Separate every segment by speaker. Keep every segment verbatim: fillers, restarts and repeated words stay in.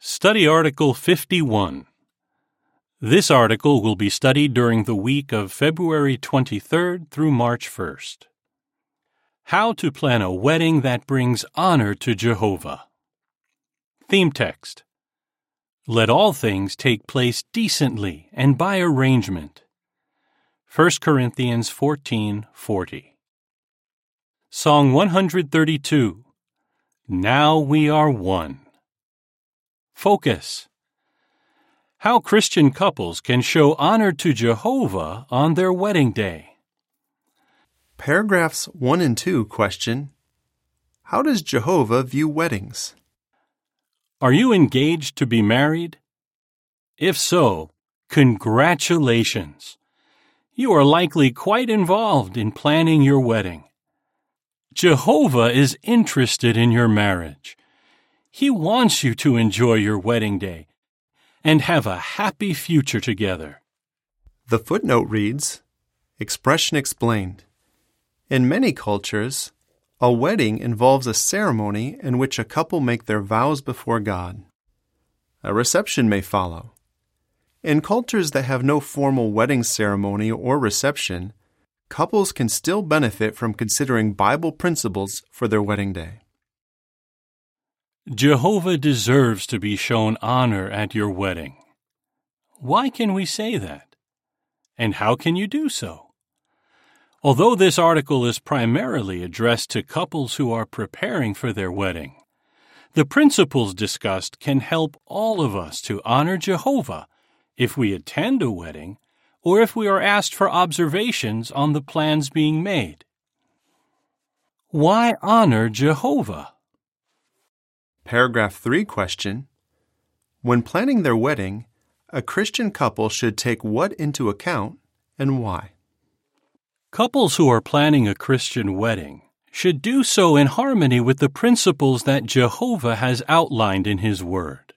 Speaker 1: Study Article fifty-one. This article will be studied during the week of February twenty-third through March first. How to plan a wedding that brings honor to Jehovah. Theme text. Let all things take place decently and by arrangement. First Corinthians fourteen forty. Song one hundred thirty-two. Now we are one. Focus. How Christian couples can show honor to Jehovah on their wedding day.
Speaker 2: Paragraphs one and two question, how does Jehovah view weddings?
Speaker 1: Are you engaged to be married? If so, congratulations. You are likely quite involved in planning your wedding. Jehovah is interested in your marriage. He wants you to enjoy your wedding day and have a happy future together.
Speaker 2: The footnote reads, Expression explained. In many cultures, a wedding involves a ceremony in which a couple make their vows before God. A reception may follow. In cultures that have no formal wedding ceremony or reception, couples can still benefit from considering Bible principles for their wedding day.
Speaker 1: Jehovah deserves to be shown honor at your wedding. Why can we say that? And how can you do so? Although this article is primarily addressed to couples who are preparing for their wedding, the principles discussed can help all of us to honor Jehovah if we attend a wedding or if we are asked for observations on the plans being made. Why honor Jehovah?
Speaker 2: Paragraph three question, when planning their wedding, a Christian couple should take what into account and why?
Speaker 1: Couples who are planning a Christian wedding should do so in harmony with the principles that Jehovah has outlined in His Word.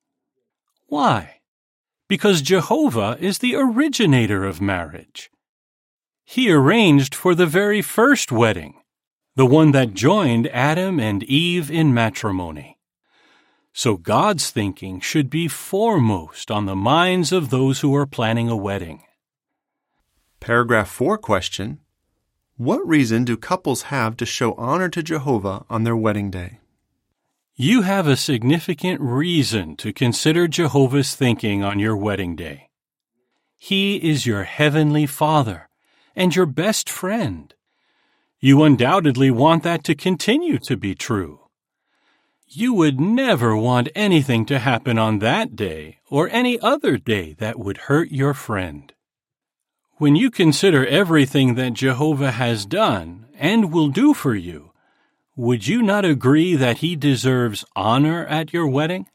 Speaker 1: Why? Because Jehovah is the originator of marriage. He arranged for the very first wedding, the one that joined Adam and Eve in matrimony. So God's thinking should be foremost on the minds of those who are planning a wedding.
Speaker 2: Paragraph four question, what reason do couples have to show honor to Jehovah on their wedding day?
Speaker 1: You have a significant reason to consider Jehovah's thinking on your wedding day. He is your heavenly Father and your best friend. You undoubtedly want that to continue to be true. You would never want anything to happen on that day or any other day that would hurt your friend. When you consider everything that Jehovah has done and will do for you, would you not agree that He deserves honor at your wedding?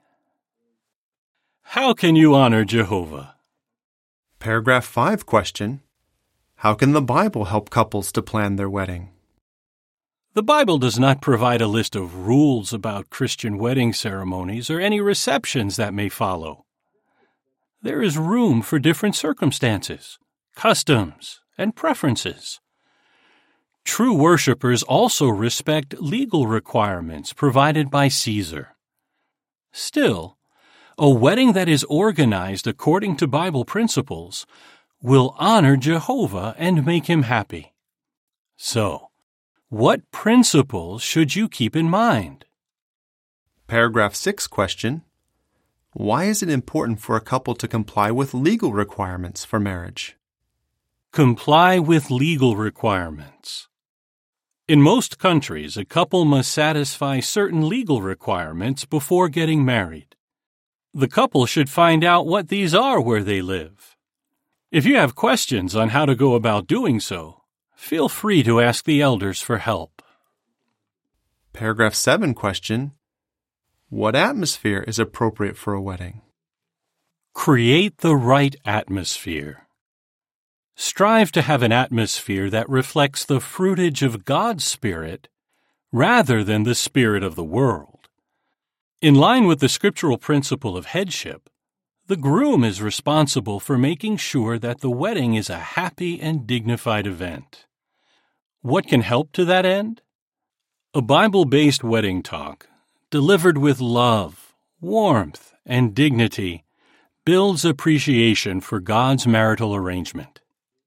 Speaker 1: How can you honor Jehovah?
Speaker 2: Paragraph five question, how can the Bible help couples to plan their wedding?
Speaker 1: The Bible does not provide a list of rules about Christian wedding ceremonies or any receptions that may follow. There is room for different circumstances, customs, and preferences. True worshipers also respect legal requirements provided by Caesar. Still, a wedding that is organized according to Bible principles will honor Jehovah and make Him happy. So, what principles should you keep in mind?
Speaker 2: Paragraph six question, why is it important for a couple to comply with legal requirements for marriage?
Speaker 1: Comply with legal requirements. In most countries, a couple must satisfy certain legal requirements before getting married. The couple should find out what these are where they live. If you have questions on how to go about doing so, feel free to ask the elders for help.
Speaker 2: Paragraph seven question, what atmosphere is appropriate for a wedding?
Speaker 1: Create the right atmosphere. Strive to have an atmosphere that reflects the fruitage of God's Spirit rather than the spirit of the world. In line with the scriptural principle of headship, the groom is responsible for making sure that the wedding is a happy and dignified event. What can help to that end? A Bible-based wedding talk, delivered with love, warmth, and dignity builds appreciation for God's marital arrangement.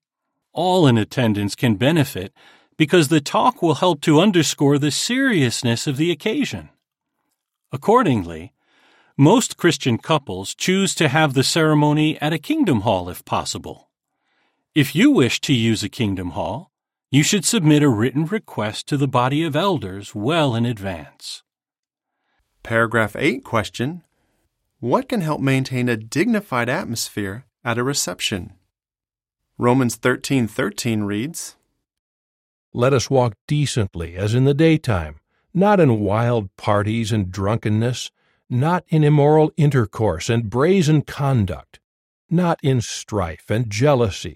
Speaker 1: All in attendance can benefit because the talk will help to underscore the seriousness of the occasion. Accordingly, most Christian couples choose to have the ceremony at a kingdom hall if possible. If you wish to use a kingdom hall, you should submit a written request to the body of elders well in advance.
Speaker 2: Paragraph eight question: what can help maintain a dignified atmosphere at a reception? Romans thirteen thirteen reads,
Speaker 3: Let us walk decently as in the daytime, not in wild parties and drunkenness, not in immoral intercourse and brazen conduct, not in strife and jealousy.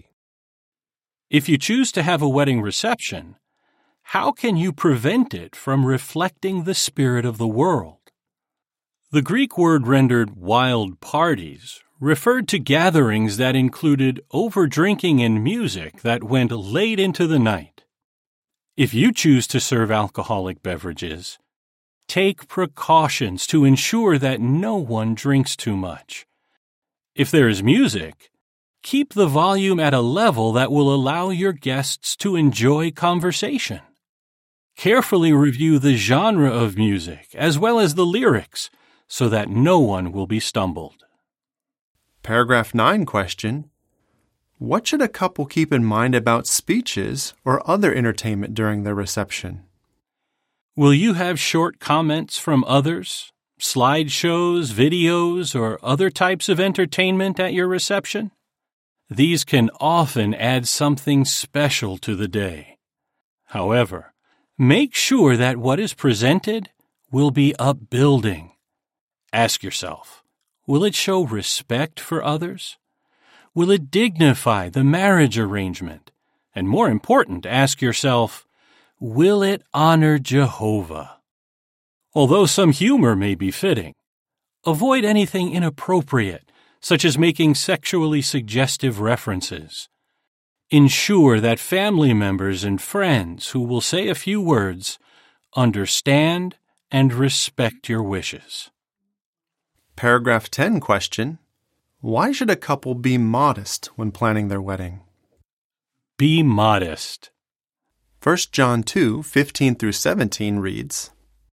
Speaker 1: If you choose to have a wedding reception, how can you prevent it from reflecting the spirit of the world? The Greek word rendered wild parties referred to gatherings that included over-drinking and music that went late into the night. If you choose to serve alcoholic beverages, take precautions to ensure that no one drinks too much. If there is music, keep the volume at a level that will allow your guests to enjoy conversation. Carefully review the genre of music as well as the lyrics so that no one will be stumbled.
Speaker 2: Paragraph nine question: what should a couple keep in mind about speeches or other entertainment during their reception?
Speaker 1: Will you have short comments from others, slideshows, videos, or other types of entertainment at your reception? These can often add something special to the day. However, make sure that what is presented will be upbuilding. Ask yourself, will it show respect for others? Will it dignify the marriage arrangement? And more important, ask yourself, will it honor Jehovah? Although some humor may be fitting, avoid anything inappropriate, such as making sexually suggestive references. Ensure that family members and friends who will say a few words understand and respect your wishes.
Speaker 2: Paragraph ten question: why should a couple be modest when planning their wedding?
Speaker 1: Be modest.
Speaker 2: First John two fifteen through seventeen reads,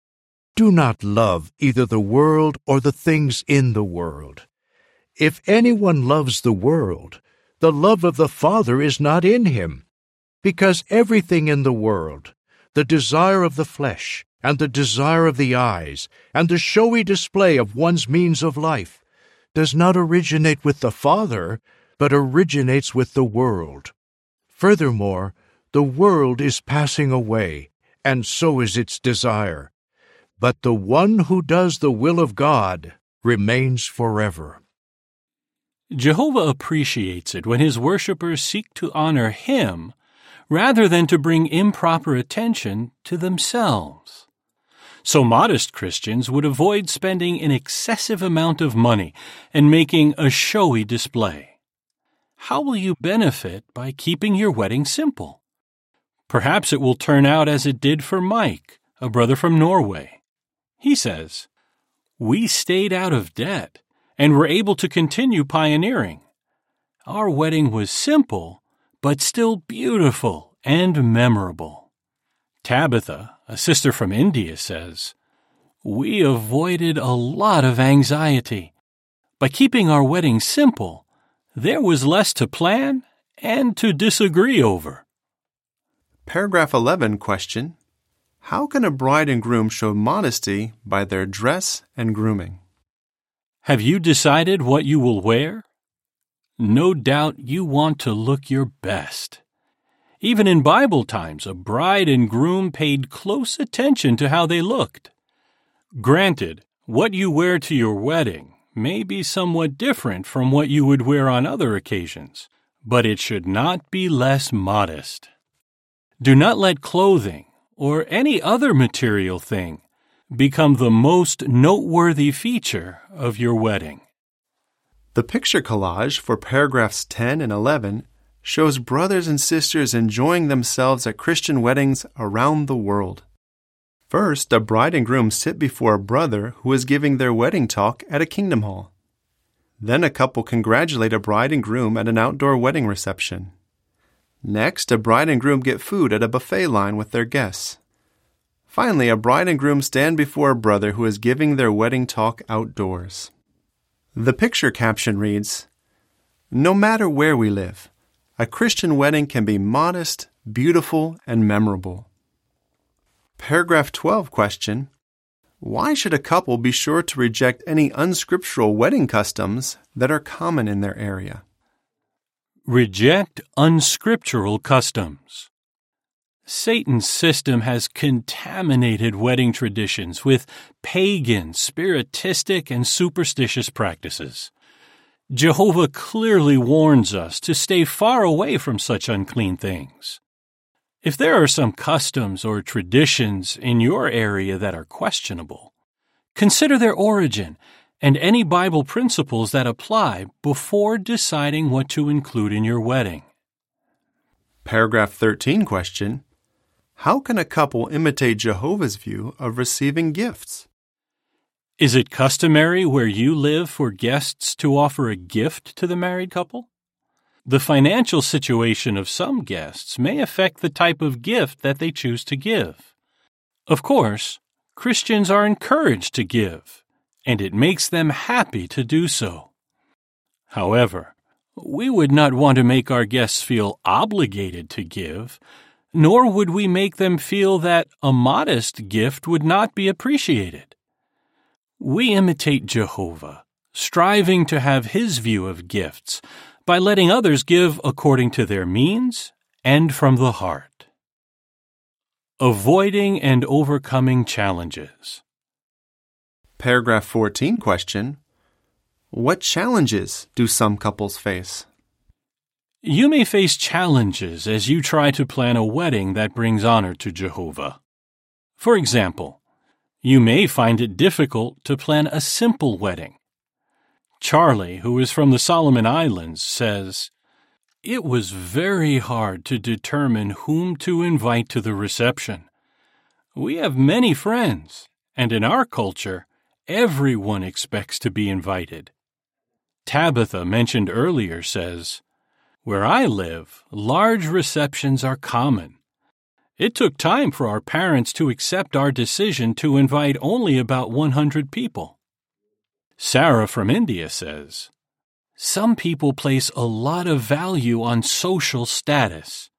Speaker 4: Do not love either the world or the things in the world. If anyone loves the world, the love of the Father is not in him. Because everything in the world, the desire of the flesh, and the desire of the eyes, and the showy display of one's means of life, does not originate with the Father, but originates with the world. Furthermore, the world is passing away, and so is its desire. But the one who does the will of God remains forever.
Speaker 1: Jehovah appreciates it when his worshipers seek to honor him rather than to bring improper attention to themselves. So modest Christians would avoid spending an excessive amount of money and making a showy display. How will you benefit by keeping your wedding simple? Perhaps it will turn out as it did for Mike, a brother from Norway. He says, "We stayed out of debt and were able to continue pioneering. Our wedding was simple, but still beautiful and memorable." Tabitha, a sister from India, says, "We avoided a lot of anxiety. By keeping our wedding simple, there was less to plan and to disagree over."
Speaker 2: Paragraph eleven question: how can a bride and groom show modesty by their dress and grooming?
Speaker 1: Have you decided what you will wear? No doubt you want to look your best. Even in Bible times, a bride and groom paid close attention to how they looked. Granted, what you wear to your wedding may be somewhat different from what you would wear on other occasions, but it should not be less modest. Do not let clothing or any other material thing become the most noteworthy feature of your wedding.
Speaker 2: The picture collage for paragraphs ten and eleven shows brothers and sisters enjoying themselves at Christian weddings around the world. First, a bride and groom sit before a brother who is giving their wedding talk at a kingdom hall. Then a couple congratulate a bride and groom at an outdoor wedding reception. Next, a bride and groom get food at a buffet line with their guests. Finally, a bride and groom stand before a brother who is giving their wedding talk outdoors. The picture caption reads, "No matter where we live, a Christian wedding can be modest, beautiful, and memorable." Paragraph twelve question, why should a couple be sure to reject any unscriptural wedding customs that are common in their area?
Speaker 1: Reject unscriptural customs. Satan's system has contaminated wedding traditions with pagan, spiritistic, and superstitious practices. Jehovah clearly warns us to stay far away from such unclean things. If there are some customs or traditions in your area that are questionable, consider their origin and any Bible principles that apply before deciding what to include in your wedding.
Speaker 2: Paragraph thirteen question, how can a couple imitate Jehovah's view of receiving gifts?
Speaker 1: Is it customary where you live for guests to offer a gift to the married couple? The financial situation of some guests may affect the type of gift that they choose to give. Of course, Christians are encouraged to give, and it makes them happy to do so. However, we would not want to make our guests feel obligated to give, nor would we make them feel that a modest gift would not be appreciated. We imitate Jehovah, striving to have His view of gifts, by letting others give according to their means and from the heart. Avoiding and overcoming challenges.
Speaker 2: Paragraph fourteen question, what challenges do some couples face?
Speaker 1: You may face challenges as you try to plan a wedding that brings honor to Jehovah. For example, you may find it difficult to plan a simple wedding. Charlie, who is from the Solomon Islands, says, "It was very hard to determine whom to invite to the reception. We have many friends, and in our culture, everyone expects to be invited." Tabitha, mentioned earlier, says, "Where I live, large receptions are common. It took time for our parents to accept our decision to invite only about one hundred people." Sarah from India says, "Some people place a lot of value on social status.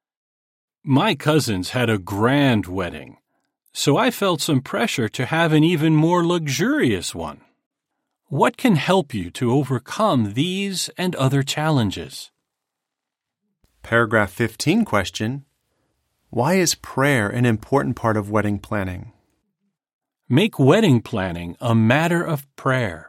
Speaker 1: My cousins had a grand wedding, so I felt some pressure to have an even more luxurious one." What can help you to overcome these and other challenges?
Speaker 2: Paragraph fifteen question, why is prayer an important part of wedding planning?
Speaker 1: Make wedding planning a matter of prayer.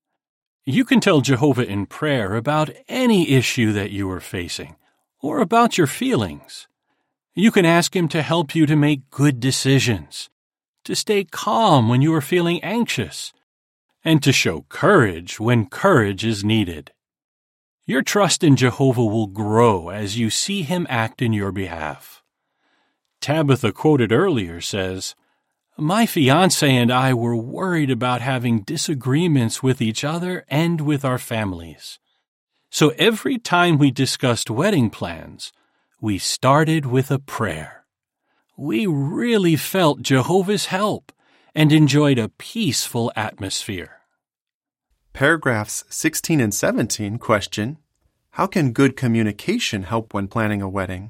Speaker 1: You can tell Jehovah in prayer about any issue that you are facing, or about your feelings. You can ask Him to help you to make good decisions, to stay calm when you are feeling anxious, and to show courage when courage is needed. Your trust in Jehovah will grow as you see Him act in your behalf. Tabitha, quoted earlier, says, "My fiancé and I were worried about having disagreements with each other and with our families. So every time we discussed wedding plans, we started with a prayer. We really felt Jehovah's help and enjoyed a peaceful atmosphere."
Speaker 2: Paragraphs sixteen and seventeen question, how can good communication help when planning a wedding?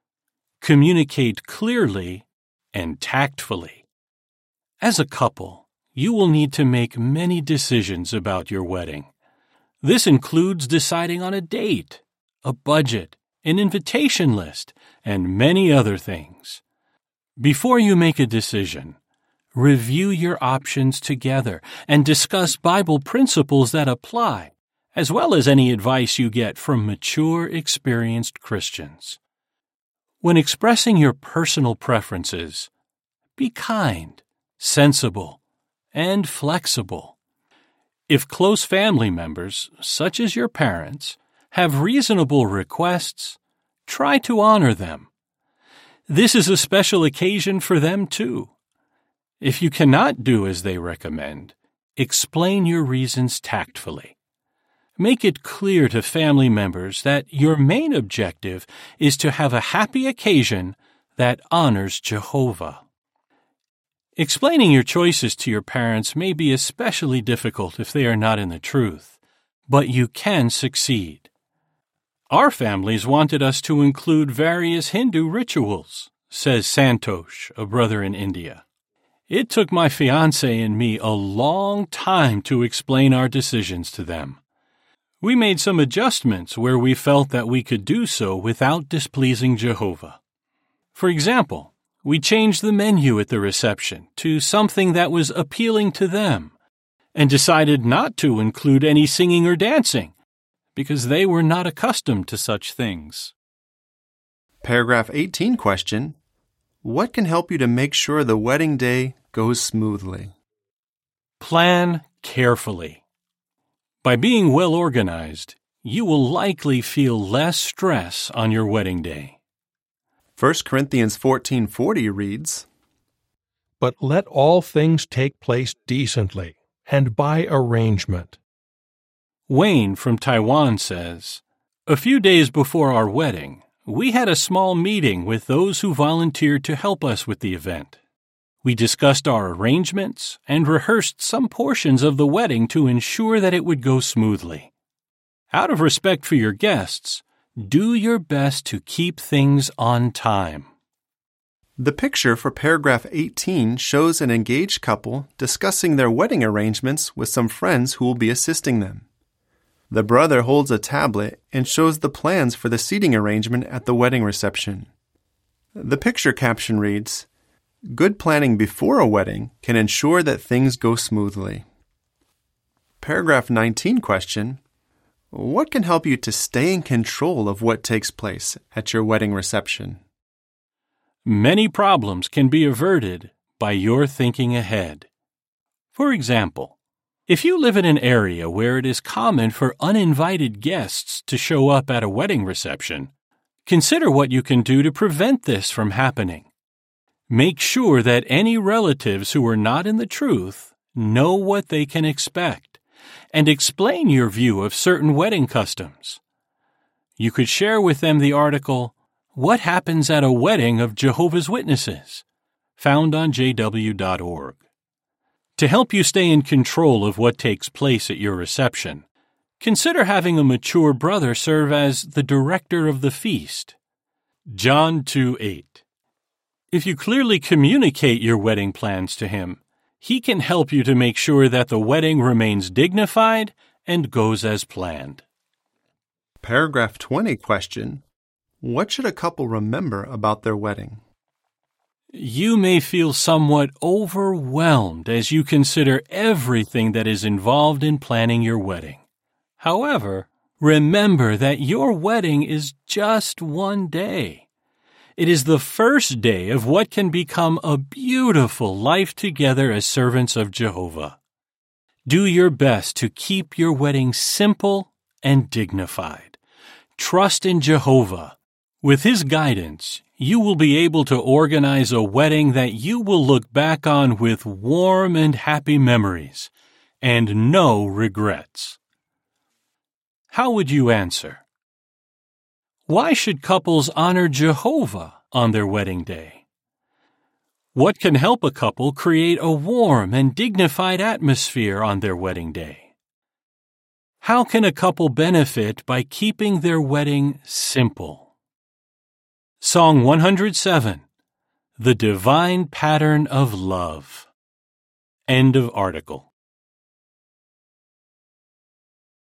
Speaker 1: Communicate clearly and tactfully. As a couple, you will need to make many decisions about your wedding. This includes deciding on a date, a budget, an invitation list, and many other things. Before you make a decision, review your options together and discuss Bible principles that apply, as well as any advice you get from mature, experienced Christians. When expressing your personal preferences, be kind, sensible, and flexible. If close family members, such as your parents, have reasonable requests, try to honor them. This is a special occasion for them too. If you cannot do as they recommend, explain your reasons tactfully. Make it clear to family members that your main objective is to have a happy occasion that honors Jehovah. Explaining your choices to your parents may be especially difficult if they are not in the truth, but you can succeed. Our families wanted us to include various Hindu rituals, says Santosh, a brother in India. It took my fiancé and me a long time to explain our decisions to them. We made some adjustments where we felt that we could do so without displeasing Jehovah. For example, we changed the menu at the reception to something that was appealing to them and decided not to include any singing or dancing because they were not accustomed to such things.
Speaker 2: Paragraph eighteen question. What can help you to make sure the wedding day goes smoothly?
Speaker 1: Plan carefully. By being well organized, you will likely feel less stress on your wedding day.
Speaker 2: First Corinthians fourteen forty reads,
Speaker 3: But let all things take place decently and by arrangement.
Speaker 1: Wayne from Taiwan says, A few days before our wedding, we had a small meeting with those who volunteered to help us with the event. We discussed our arrangements and rehearsed some portions of the wedding to ensure that it would go smoothly. Out of respect for your guests, do your best to keep things on time.
Speaker 2: The picture for paragraph eighteen shows an engaged couple discussing their wedding arrangements with some friends who will be assisting them. The brother holds a tablet and shows the plans for the seating arrangement at the wedding reception. The picture caption reads, Good planning before a wedding can ensure that things go smoothly. Paragraph nineteen question. What can help you to stay in control of what takes place at your wedding reception?
Speaker 1: Many problems can be averted by your thinking ahead. For example, if you live in an area where it is common for uninvited guests to show up at a wedding reception, consider what you can do to prevent this from happening. Make sure that any relatives who are not in the truth know what they can expect, and explain your view of certain wedding customs. You could share with them the article, What Happens at a Wedding of Jehovah's Witnesses, found on j w dot org. To help you stay in control of what takes place at your reception, consider having a mature brother serve as the director of the feast. John two eight. If you clearly communicate your wedding plans to him, he can help you to make sure that the wedding remains dignified and goes as planned.
Speaker 2: Paragraph twenty question. What should a couple remember about their wedding?
Speaker 1: You may feel somewhat overwhelmed as you consider everything that is involved in planning your wedding. However, remember that your wedding is just one day. It is the first day of what can become a beautiful life together as servants of Jehovah. Do your best to keep your wedding simple and dignified. Trust in Jehovah. With His guidance, you will be able to organize a wedding that you will look back on with warm and happy memories and no regrets. How would you answer? Why should couples honor Jehovah on their wedding day? What can help a couple create a warm and dignified atmosphere on their wedding day? How can a couple benefit by keeping their wedding simple? Song one hundred seven, The Divine Pattern of Love. End of article.